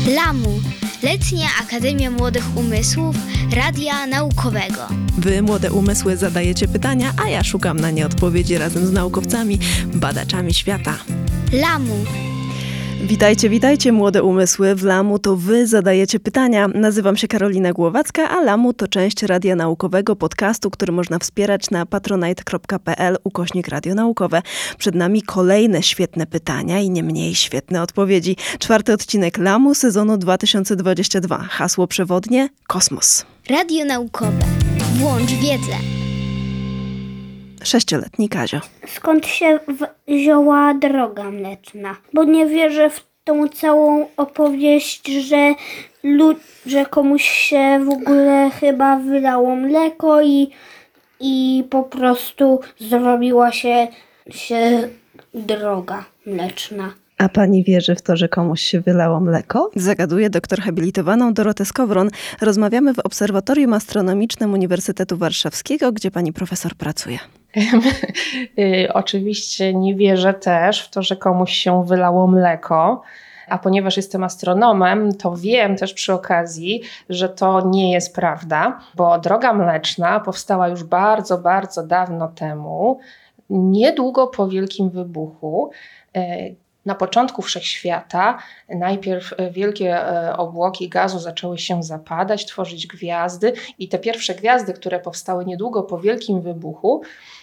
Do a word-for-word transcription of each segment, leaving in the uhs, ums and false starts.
Lamu, Letnia Akademia Młodych Umysłów Radia Naukowego. Wy, młode umysły, zadajecie pytania, a ja szukam na nie odpowiedzi razem z naukowcami, badaczami świata. Lamu. Witajcie, witajcie, młode umysły. W Lamu to wy zadajecie pytania. Nazywam się Karolina Głowacka, a Lamu to część Radia Naukowego, podcastu, który można wspierać na patronite.pl ukośnik Radio Naukowe. Przed nami kolejne świetne pytania i nie mniej świetne odpowiedzi. Czwarty odcinek Lamu sezonu dwa tysiące dwudziestego drugiego. Hasło przewodnie: kosmos. Radio Naukowe. Włącz wiedzę. Sześcioletni Kazio. Skąd się wzięła droga mleczna? Bo nie wierzę w tą całą opowieść, że, lud- że komuś się w ogóle chyba wylało mleko i, i po prostu zrobiła się, się droga mleczna. A pani wierzy w to, że komuś się wylało mleko? Zagaduje doktor habilitowaną Dorotę Skowron. Rozmawiamy w Obserwatorium Astronomicznym Uniwersytetu Warszawskiego, gdzie pani profesor pracuje. Oczywiście nie wierzę też w to, że komuś się wylało mleko. A ponieważ jestem astronomem, to wiem też przy okazji, że to nie jest prawda, bo droga mleczna powstała już bardzo, bardzo dawno temu, niedługo po Wielkim Wybuchu. Na początku wszechświata najpierw wielkie obłoki gazu zaczęły się zapadać, tworzyć gwiazdy i te pierwsze gwiazdy, które powstały niedługo po Wielkim Wybuchu,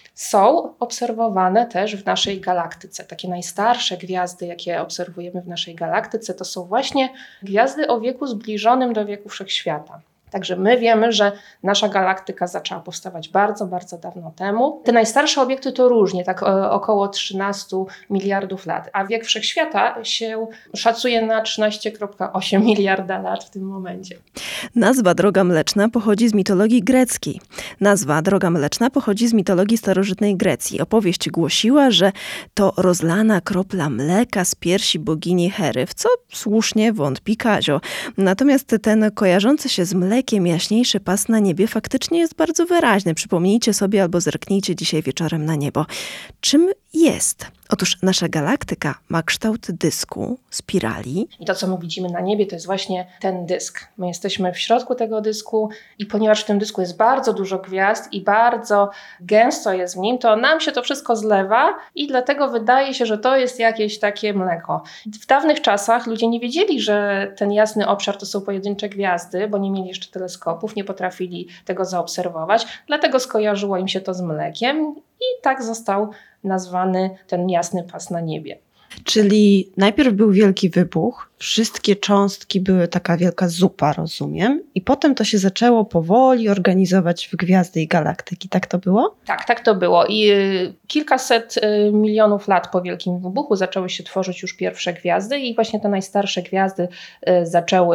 są obserwowane też w naszej galaktyce. Takie najstarsze gwiazdy, jakie obserwujemy w naszej galaktyce, to są właśnie gwiazdy o wieku zbliżonym do wieku wszechświata. Także my wiemy, że nasza galaktyka zaczęła powstawać bardzo, bardzo dawno temu. Te najstarsze obiekty to różnie, tak około trzynaście miliardów lat, a wiek wszechświata się szacuje na trzynaście przecinek osiem miliarda lat w tym momencie. Nazwa Droga Mleczna pochodzi z mitologii greckiej. Nazwa Droga Mleczna pochodzi z mitologii starożytnej Grecji. Opowieść głosiła, że to rozlana kropla mleka z piersi bogini Hery, w co słusznie wątpi Kazio. Natomiast ten kojarzący się z mlekiem jaśniejszy pas na niebie faktycznie jest bardzo wyraźny. Przypomnijcie sobie albo zerknijcie dzisiaj wieczorem na niebo. Czym jest? Otóż nasza galaktyka ma kształt dysku, spirali. I to, co my widzimy na niebie, to jest właśnie ten dysk. My jesteśmy w środku tego dysku i ponieważ w tym dysku jest bardzo dużo gwiazd i bardzo gęsto jest w nim, to nam się to wszystko zlewa i dlatego wydaje się, że to jest jakieś takie mleko. W dawnych czasach ludzie nie wiedzieli, że ten jasny obszar to są pojedyncze gwiazdy, bo nie mieli jeszcze teleskopów, nie potrafili tego zaobserwować, dlatego skojarzyło im się to z mlekiem i tak został nazwany ten jasny pas na niebie. Czyli najpierw był wielki wybuch, wszystkie cząstki były taka wielka zupa, rozumiem, i potem to się zaczęło powoli organizować w gwiazdy i galaktyki. Tak to było? Tak, tak to było. I y, kilkaset y, milionów lat po Wielkim Wybuchu zaczęły się tworzyć już pierwsze gwiazdy i właśnie te najstarsze gwiazdy y, zaczęły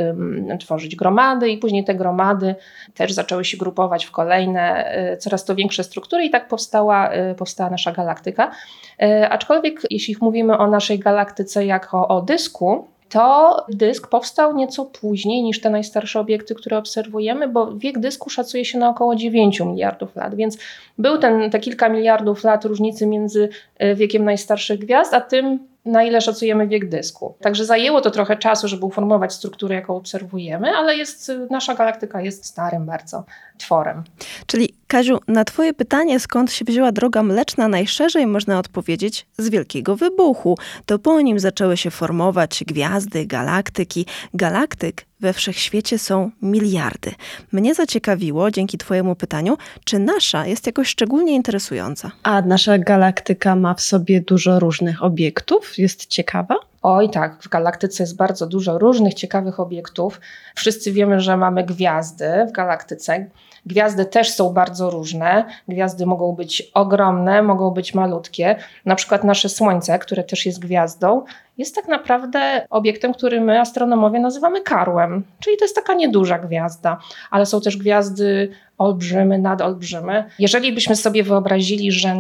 y, tworzyć gromady i później te gromady też zaczęły się grupować w kolejne, y, coraz to większe struktury i tak powstała, y, powstała nasza galaktyka. Y, aczkolwiek jeśli mówimy o naszej galaktyce jako o dysku, to dysk powstał nieco później niż te najstarsze obiekty, które obserwujemy, bo wiek dysku szacuje się na około dziewięć miliardów lat, więc był ten, te kilka miliardów lat różnicy między wiekiem najstarszych gwiazd, a tym, na ile szacujemy wiek dysku. Także zajęło to trochę czasu, żeby uformować strukturę, jaką obserwujemy, ale jest, nasza galaktyka jest starym bardzo tworem. Czyli Kaziu, na twoje pytanie, skąd się wzięła Droga Mleczna, najszerzej można odpowiedzieć z Wielkiego Wybuchu. To po nim zaczęły się formować gwiazdy, galaktyki. Galaktyk we wszechświecie są miliardy. Mnie zaciekawiło, dzięki twojemu pytaniu, czy nasza jest jakoś szczególnie interesująca? A nasza galaktyka ma w sobie dużo różnych obiektów? Jest ciekawa? Oj tak, w galaktyce jest bardzo dużo różnych ciekawych obiektów. Wszyscy wiemy, że mamy gwiazdy w galaktyce. Gwiazdy też są bardzo różne. Gwiazdy mogą być ogromne, mogą być malutkie. Na przykład nasze Słońce, które też jest gwiazdą, jest tak naprawdę obiektem, który my astronomowie nazywamy karłem. Czyli to jest taka nieduża gwiazda, ale są też gwiazdy olbrzymy, nadolbrzymy. Jeżeli byśmy sobie wyobrazili, że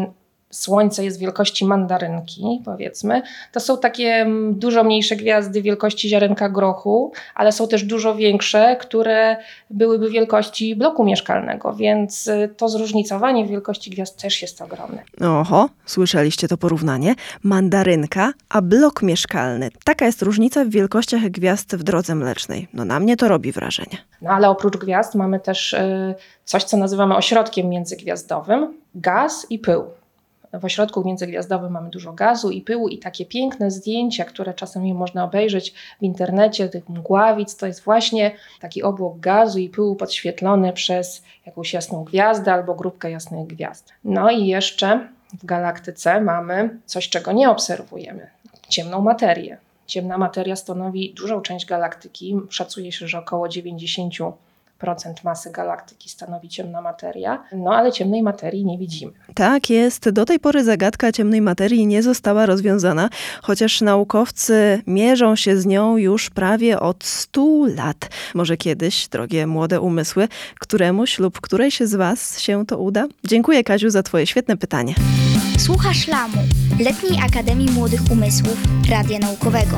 Słońce jest wielkości mandarynki, powiedzmy. To są takie dużo mniejsze gwiazdy wielkości ziarenka grochu, ale są też dużo większe, które byłyby wielkości bloku mieszkalnego, więc to zróżnicowanie wielkości gwiazd też jest ogromne. Oho, słyszeliście to porównanie? Mandarynka, a blok mieszkalny. Taka jest różnica w wielkościach gwiazd w Drodze Mlecznej. No na mnie to robi wrażenie. No ale oprócz gwiazd mamy też y, coś, co nazywamy ośrodkiem międzygwiazdowym, gaz i pył. W ośrodku międzygwiazdowym mamy dużo gazu i pyłu i takie piękne zdjęcia, które czasami można obejrzeć w internecie, tych mgławic, to jest właśnie taki obłok gazu i pyłu podświetlony przez jakąś jasną gwiazdę albo grupkę jasnych gwiazd. No i jeszcze w galaktyce mamy coś, czego nie obserwujemy. Ciemną materię. Ciemna materia stanowi dużą część galaktyki. Szacuje się, że około dziewięćdziesiąt procent masy galaktyki stanowi ciemna materia, no ale ciemnej materii nie widzimy. Tak jest. Do tej pory zagadka ciemnej materii nie została rozwiązana, chociaż naukowcy mierzą się z nią już prawie od stu lat. Może kiedyś, drogie młode umysły, któremuś lub którejś z was się to uda? Dziękuję, Kaziu, za twoje świetne pytanie. Słuchasz Lamu, Letniej Akademii Młodych Umysłów Radia Naukowego.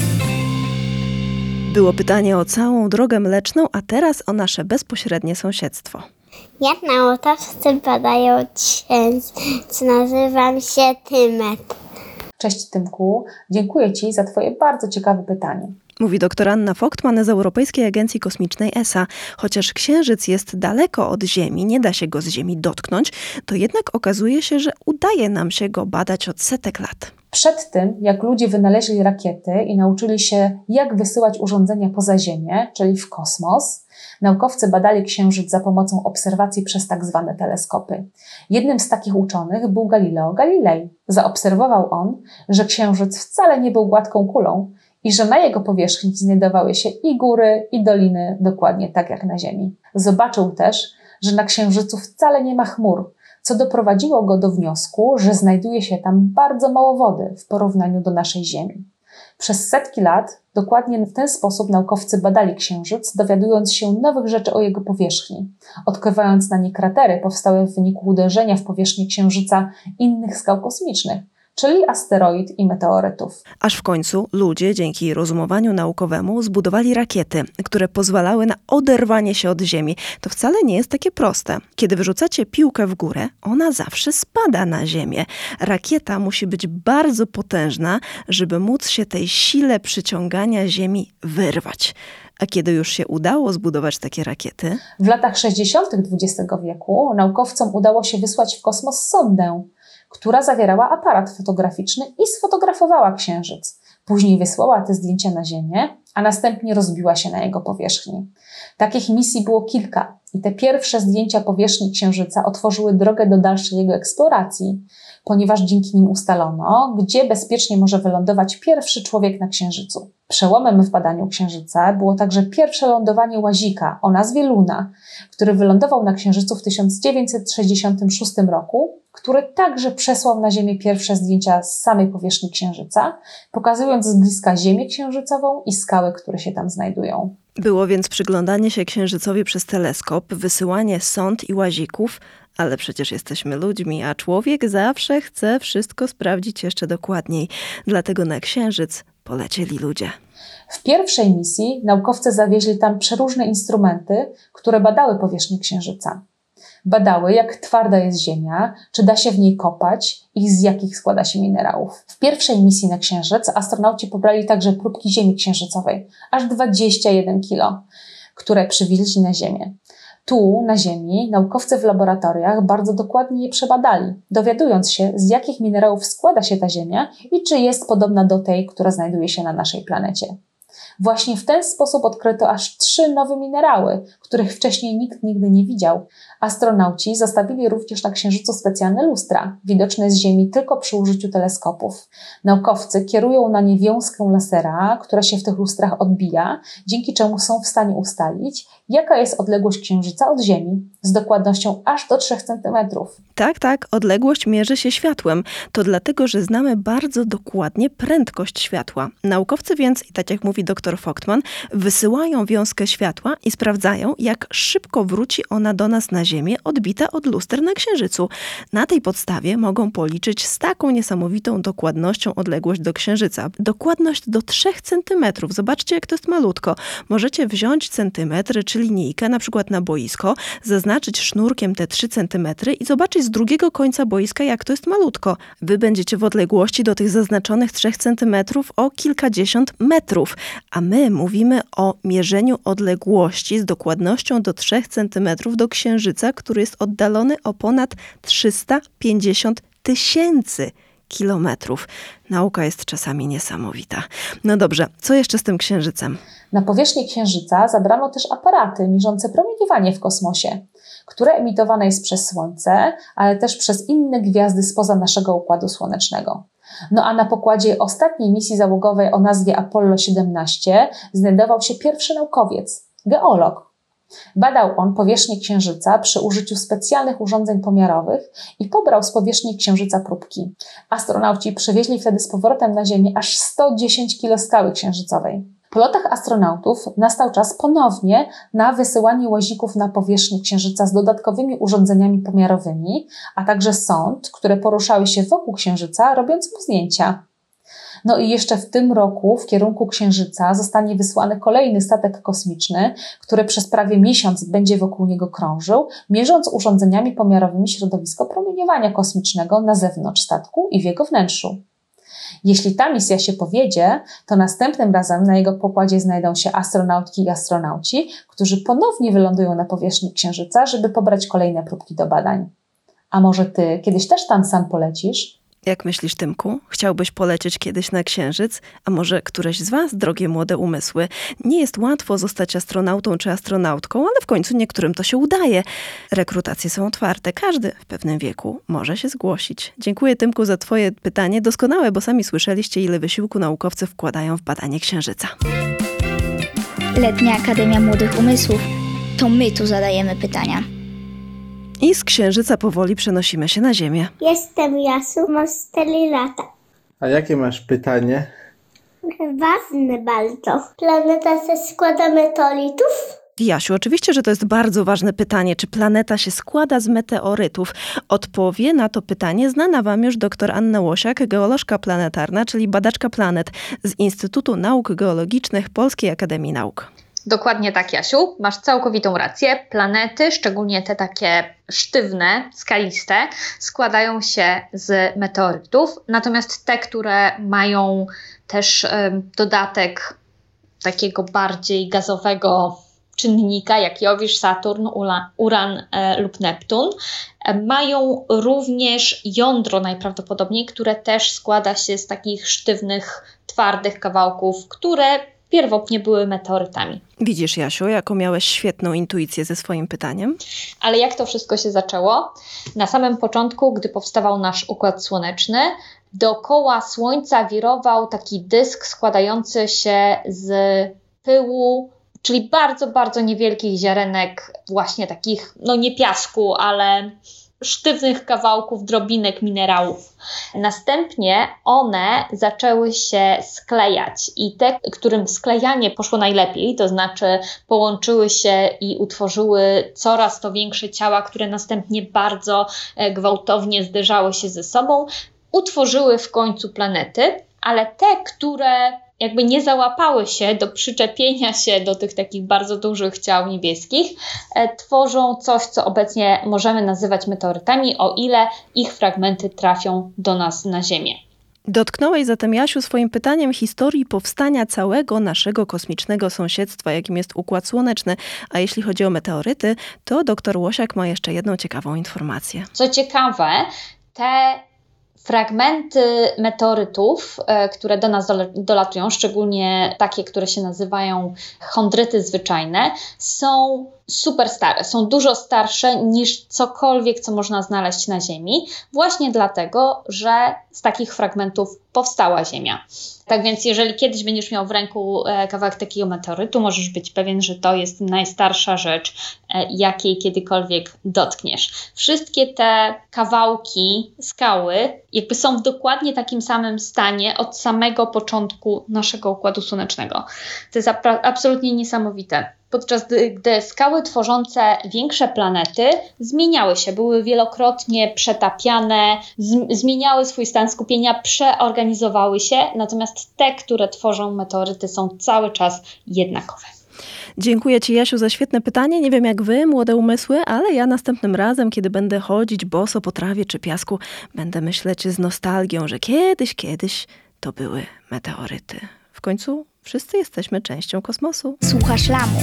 Było pytanie o całą Drogę Mleczną, a teraz o nasze bezpośrednie sąsiedztwo. Ja naukowcy badają księżyc, nazywam się Tymet. Cześć Tymku, dziękuję Ci za Twoje bardzo ciekawe pytanie. Mówi doktor Anna Voigtman z Europejskiej Agencji Kosmicznej E S A. Chociaż Księżyc jest daleko od Ziemi, nie da się go z Ziemi dotknąć, to jednak okazuje się, że udaje nam się go badać od setek lat. Przed tym, jak ludzie wynaleźli rakiety i nauczyli się, jak wysyłać urządzenia poza Ziemię, czyli w kosmos, naukowcy badali Księżyc za pomocą obserwacji przez tak zwane teleskopy. Jednym z takich uczonych był Galileo Galilei. Zaobserwował on, że Księżyc wcale nie był gładką kulą i że na jego powierzchni znajdowały się i góry, i doliny, dokładnie tak jak na Ziemi. Zobaczył też, że na Księżycu wcale nie ma chmur, co doprowadziło go do wniosku, że znajduje się tam bardzo mało wody w porównaniu do naszej Ziemi. Przez setki lat dokładnie w ten sposób naukowcy badali Księżyc, dowiadując się nowych rzeczy o jego powierzchni, odkrywając na nie kratery powstałe w wyniku uderzenia w powierzchnię Księżyca innych skał kosmicznych, czyli asteroid i meteorytów. Aż w końcu ludzie dzięki rozumowaniu naukowemu zbudowali rakiety, które pozwalały na oderwanie się od Ziemi. To wcale nie jest takie proste. Kiedy wyrzucacie piłkę w górę, ona zawsze spada na Ziemię. Rakieta musi być bardzo potężna, żeby móc się tej sile przyciągania Ziemi wyrwać. A kiedy już się udało zbudować takie rakiety? W latach sześćdziesiątych dwudziestego wieku naukowcom udało się wysłać w kosmos sondę, która zawierała aparat fotograficzny i sfotografowała Księżyc. Później wysłała te zdjęcia na Ziemię, a następnie rozbiła się na jego powierzchni. Takich misji było kilka i te pierwsze zdjęcia powierzchni Księżyca otworzyły drogę do dalszej jego eksploracji, ponieważ dzięki nim ustalono, gdzie bezpiecznie może wylądować pierwszy człowiek na Księżycu. Przełomem w badaniu Księżyca było także pierwsze lądowanie łazika o nazwie Luna, który wylądował na Księżycu w tysiąc dziewięćset sześćdziesiątym szóstym roku, który także przesłał na Ziemię pierwsze zdjęcia z samej powierzchni Księżyca, pokazując z bliska Ziemię księżycową i skały, które się tam znajdują. Było więc przyglądanie się Księżycowi przez teleskop, wysyłanie sond i łazików, ale przecież jesteśmy ludźmi, a człowiek zawsze chce wszystko sprawdzić jeszcze dokładniej. Dlatego na Księżyc polecieli ludzie. W pierwszej misji naukowcy zawieźli tam przeróżne instrumenty, które badały powierzchnię Księżyca. Badały, jak twarda jest Ziemia, czy da się w niej kopać i z jakich składa się minerałów. W pierwszej misji na Księżyc astronauci pobrali także próbki Ziemi księżycowej, aż dwadzieścia jeden kilo, które przywieźli na Ziemię. Tu, na Ziemi, naukowcy w laboratoriach bardzo dokładnie je przebadali, dowiadując się, z jakich minerałów składa się ta Ziemia i czy jest podobna do tej, która znajduje się na naszej planecie. Właśnie w ten sposób odkryto aż trzy nowe minerały, których wcześniej nikt nigdy nie widział. Astronauci zostawili również na Księżycu specjalne lustra, widoczne z Ziemi tylko przy użyciu teleskopów. Naukowcy kierują na nie wiązkę lasera, która się w tych lustrach odbija, dzięki czemu są w stanie ustalić, jaka jest odległość Księżyca od Ziemi, z dokładnością aż do trzech centymetrów. Tak, tak, odległość mierzy się światłem. To dlatego, że znamy bardzo dokładnie prędkość światła. Naukowcy więc, i tak jak mówi i dr Voigtman wysyłają wiązkę światła i sprawdzają, jak szybko wróci ona do nas na Ziemię, odbita od luster na Księżycu. Na tej podstawie mogą policzyć z taką niesamowitą dokładnością odległość do Księżyca. Dokładność do trzech centymetrów. Zobaczcie, jak to jest malutko. Możecie wziąć centymetry czy linijkę, na przykład na boisko, zaznaczyć sznurkiem te trzy centymetry i zobaczyć z drugiego końca boiska, jak to jest malutko. Wy będziecie w odległości do tych zaznaczonych trzech centymetrów o kilkadziesiąt metrów, a my mówimy o mierzeniu odległości z dokładnością do trzech centymetrów do Księżyca, który jest oddalony o ponad trzysta pięćdziesiąt tysięcy kilometrów. Nauka jest czasami niesamowita. No dobrze, co jeszcze z tym Księżycem? Na powierzchni Księżyca zabrano też aparaty mierzące promieniowanie w kosmosie, które emitowane jest przez Słońce, ale też przez inne gwiazdy spoza naszego Układu Słonecznego. No a na pokładzie ostatniej misji załogowej o nazwie Apollo siedemnaście znajdował się pierwszy naukowiec, geolog. Badał on powierzchnię Księżyca przy użyciu specjalnych urządzeń pomiarowych i pobrał z powierzchni Księżyca próbki. Astronauci przywieźli wtedy z powrotem na Ziemię aż sto dziesięć kilo skały księżycowej. Po lotach astronautów nastał czas ponownie na wysyłanie łazików na powierzchnię Księżyca z dodatkowymi urządzeniami pomiarowymi, a także sond, które poruszały się wokół Księżyca, robiąc mu zdjęcia. No i jeszcze w tym roku w kierunku Księżyca zostanie wysłany kolejny statek kosmiczny, który przez prawie miesiąc będzie wokół niego krążył, mierząc urządzeniami pomiarowymi środowisko promieniowania kosmicznego na zewnątrz statku i w jego wnętrzu. Jeśli ta misja się powiedzie, to następnym razem na jego pokładzie znajdą się astronautki i astronauci, którzy ponownie wylądują na powierzchni Księżyca, żeby pobrać kolejne próbki do badań. A może ty kiedyś też tam sam polecisz? Jak myślisz, Tymku? Chciałbyś polecieć kiedyś na Księżyc? A może któreś z was, drogie młode umysły? Nie jest łatwo zostać astronautą czy astronautką, ale w końcu niektórym to się udaje. Rekrutacje są otwarte. Każdy w pewnym wieku może się zgłosić. Dziękuję, Tymku, za twoje pytanie. Doskonałe, bo sami słyszeliście, ile wysiłku naukowcy wkładają w badanie Księżyca. Letnia Akademia Młodych Umysłów. To my tu zadajemy pytania. I z Księżyca powoli przenosimy się na Ziemię. Jestem Jasu, mam cztery lata. A jakie masz pytanie? Ważne bardzo. Planeta się składa z meteorytów? Jasiu, oczywiście, że to jest bardzo ważne pytanie, czy planeta się składa z meteorytów. Odpowie na to pytanie znana wam już dr Anna Łosiak, geolożka planetarna, czyli badaczka planet z Instytutu Nauk Geologicznych Polskiej Akademii Nauk. Dokładnie tak, Jasiu. Masz całkowitą rację. Planety, szczególnie te takie sztywne, skaliste, składają się z meteorytów. Natomiast te, które mają też y, dodatek takiego bardziej gazowego czynnika, jak Jowisz, Saturn, Ula, Uran y, lub Neptun, y, mają również jądro najprawdopodobniej, które też składa się z takich sztywnych, twardych kawałków, które pierwotnie były meteorytami. Widzisz, Jasiu, jaką miałeś świetną intuicję ze swoim pytaniem? Ale jak to wszystko się zaczęło? Na samym początku, gdy powstawał nasz Układ Słoneczny, dookoła Słońca wirował taki dysk składający się z pyłu, czyli bardzo, bardzo niewielkich ziarenek, właśnie takich, no nie piasku, ale sztywnych kawałków, drobinek, minerałów. Następnie one zaczęły się sklejać i te, którym sklejanie poszło najlepiej, to znaczy połączyły się i utworzyły coraz to większe ciała, które następnie bardzo gwałtownie zderzały się ze sobą, utworzyły w końcu planety, ale te, które jakby nie załapały się do przyczepienia się do tych takich bardzo dużych ciał niebieskich, e, tworzą coś, co obecnie możemy nazywać meteorytami, o ile ich fragmenty trafią do nas na Ziemię. Dotknąłeś zatem, Jasiu, swoim pytaniem historii powstania całego naszego kosmicznego sąsiedztwa, jakim jest Układ Słoneczny. A jeśli chodzi o meteoryty, to dr Łosiak ma jeszcze jedną ciekawą informację. Co ciekawe, te fragmenty meteorytów, e, które do nas dolatują, szczególnie takie, które się nazywają chondryty zwyczajne, są super stare, są dużo starsze niż cokolwiek, co można znaleźć na Ziemi, właśnie dlatego, że z takich fragmentów powstała Ziemia. Tak więc jeżeli kiedyś będziesz miał w ręku kawałek takiego meteorytu, możesz być pewien, że to jest najstarsza rzecz, jakiej kiedykolwiek dotkniesz. Wszystkie te kawałki skały jakby są w dokładnie takim samym stanie od samego początku naszego Układu Słonecznego. To jest absolutnie niesamowite. Podczas gdy, gdy skały tworzące większe planety zmieniały się, były wielokrotnie przetapiane, z, zmieniały swój stan skupienia, przeorganizowały się, natomiast te, które tworzą meteoryty, są cały czas jednakowe. Dziękuję Ci, Jasiu, za świetne pytanie. Nie wiem jak Wy, młode umysły, ale ja następnym razem, kiedy będę chodzić boso po trawie czy piasku, będę myśleć z nostalgią, że kiedyś, kiedyś to były meteoryty. W końcu wszyscy jesteśmy częścią kosmosu. Słuchasz Lamu.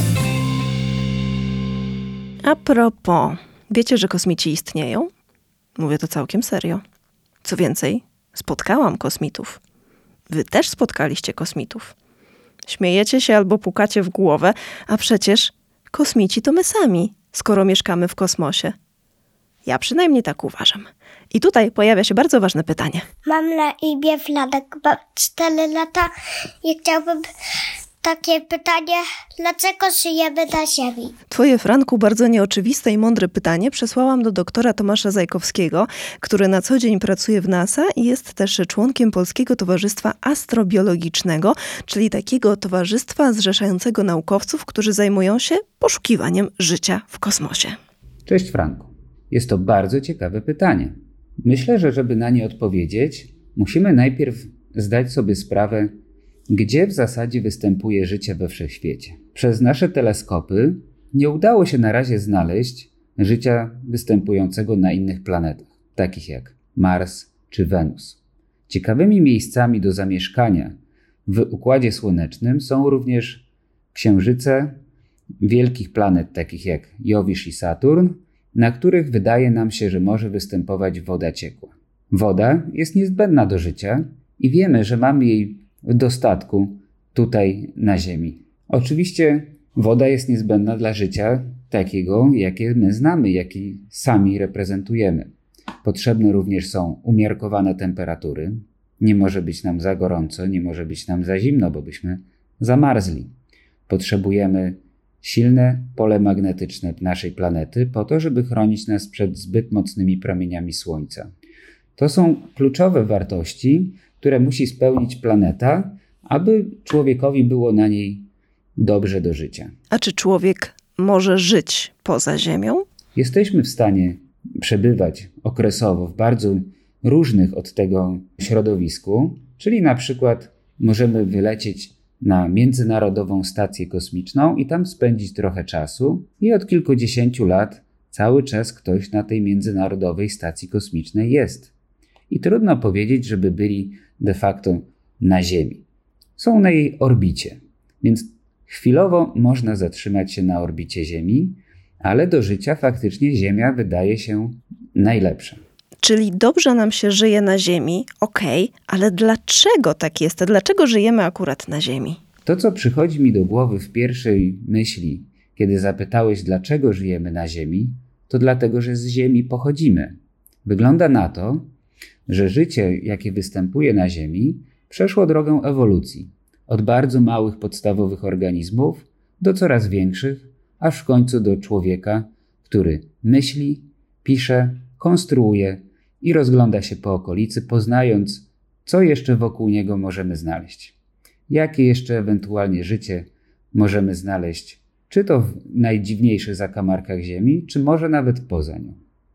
A propos, wiecie, że kosmici istnieją? Mówię to całkiem serio. Co więcej, spotkałam kosmitów. Wy też spotkaliście kosmitów. Śmiejecie się albo pukacie w głowę, a przecież kosmici to my sami, skoro mieszkamy w kosmosie. Ja przynajmniej tak uważam. I tutaj pojawia się bardzo ważne pytanie. Mam na imię Wladek, mam cztery lata i chciałbym takie pytanie, dlaczego żyjemy na Ziemi? Twoje, Franku, bardzo nieoczywiste i mądre pytanie przesłałam do doktora Tomasza Zajkowskiego, który na co dzień pracuje w NASA i jest też członkiem Polskiego Towarzystwa Astrobiologicznego, czyli takiego towarzystwa zrzeszającego naukowców, którzy zajmują się poszukiwaniem życia w kosmosie. Cześć, Franku. Jest to bardzo ciekawe pytanie. Myślę, że żeby na nie odpowiedzieć, musimy najpierw zdać sobie sprawę, gdzie w zasadzie występuje życie we wszechświecie. Przez nasze teleskopy nie udało się na razie znaleźć życia występującego na innych planetach, takich jak Mars czy Wenus. Ciekawymi miejscami do zamieszkania w Układzie Słonecznym są również księżyce wielkich planet, takich jak Jowisz i Saturn, na których wydaje nam się, że może występować woda ciekła. Woda jest niezbędna do życia i wiemy, że mamy jej w dostatku tutaj na Ziemi. Oczywiście woda jest niezbędna dla życia takiego, jakie my znamy, jaki sami reprezentujemy. Potrzebne również są umiarkowane temperatury. Nie może być nam za gorąco, nie może być nam za zimno, bo byśmy zamarzli. Potrzebujemy silne pole magnetyczne naszej planety po to, żeby chronić nas przed zbyt mocnymi promieniami Słońca. To są kluczowe wartości, które musi spełnić planeta, aby człowiekowi było na niej dobrze do życia. A czy człowiek może żyć poza Ziemią? Jesteśmy w stanie przebywać okresowo w bardzo różnych od tego środowisku, czyli na przykład możemy wylecieć na Międzynarodową Stację Kosmiczną i tam spędzić trochę czasu i od kilkudziesięciu lat cały czas ktoś na tej Międzynarodowej Stacji Kosmicznej jest. I trudno powiedzieć, żeby byli de facto na Ziemi. Są na jej orbicie, więc chwilowo można zatrzymać się na orbicie Ziemi, ale do życia faktycznie Ziemia wydaje się najlepsza. Czyli dobrze nam się żyje na Ziemi, okej, okay, ale dlaczego tak jest? Dlaczego żyjemy akurat na Ziemi? To, co przychodzi mi do głowy w pierwszej myśli, kiedy zapytałeś, dlaczego żyjemy na Ziemi, to dlatego, że z Ziemi pochodzimy. Wygląda na to, że życie, jakie występuje na Ziemi, przeszło drogę ewolucji. Od bardzo małych podstawowych organizmów do coraz większych, aż w końcu do człowieka, który myśli, pisze, konstruuje i rozgląda się po okolicy, poznając, co jeszcze wokół niego możemy znaleźć. Jakie jeszcze ewentualnie życie możemy znaleźć, czy to w najdziwniejszych zakamarkach Ziemi, czy może nawet poza nią.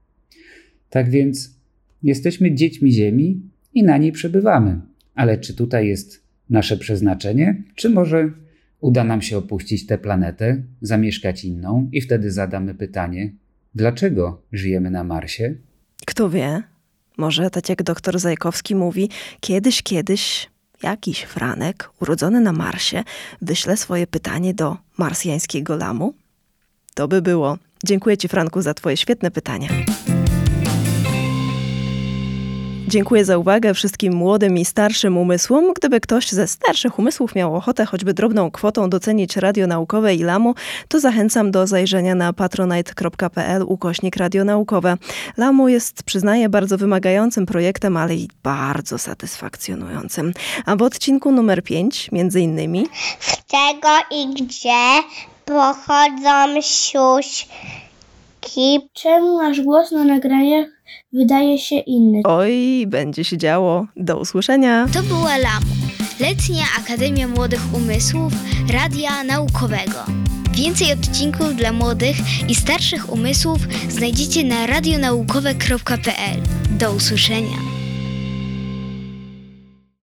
Tak więc jesteśmy dziećmi Ziemi i na niej przebywamy. Ale czy tutaj jest nasze przeznaczenie, czy może uda nam się opuścić tę planetę, zamieszkać inną i wtedy zadamy pytanie, dlaczego żyjemy na Marsie? Kto wie, może tak jak doktor Zajkowski mówi, kiedyś, kiedyś jakiś Franek urodzony na Marsie wyśle swoje pytanie do marsjańskiego lamu? To by było. Dziękuję Ci, Franku, za Twoje świetne pytanie. Dziękuję za uwagę wszystkim młodym i starszym umysłom. Gdyby ktoś ze starszych umysłów miał ochotę choćby drobną kwotą docenić Radio Naukowe i Lamu, to zachęcam do zajrzenia na patronite.pl ukośnik radionaukowe. Lamu jest, przyznaję, bardzo wymagającym projektem, ale i bardzo satysfakcjonującym. A w odcinku numer pięć, między innymi... Z czego i gdzie pochodzą siuśki? Czemu nasz głos na nagraniach wydaje się inny? Oj, będzie się działo. Do usłyszenia. To była Lamu, Letnia Akademia Młodych Umysłów Radia Naukowego. Więcej odcinków dla młodych i starszych umysłów znajdziecie na radionaukowe kropka p l. Do usłyszenia.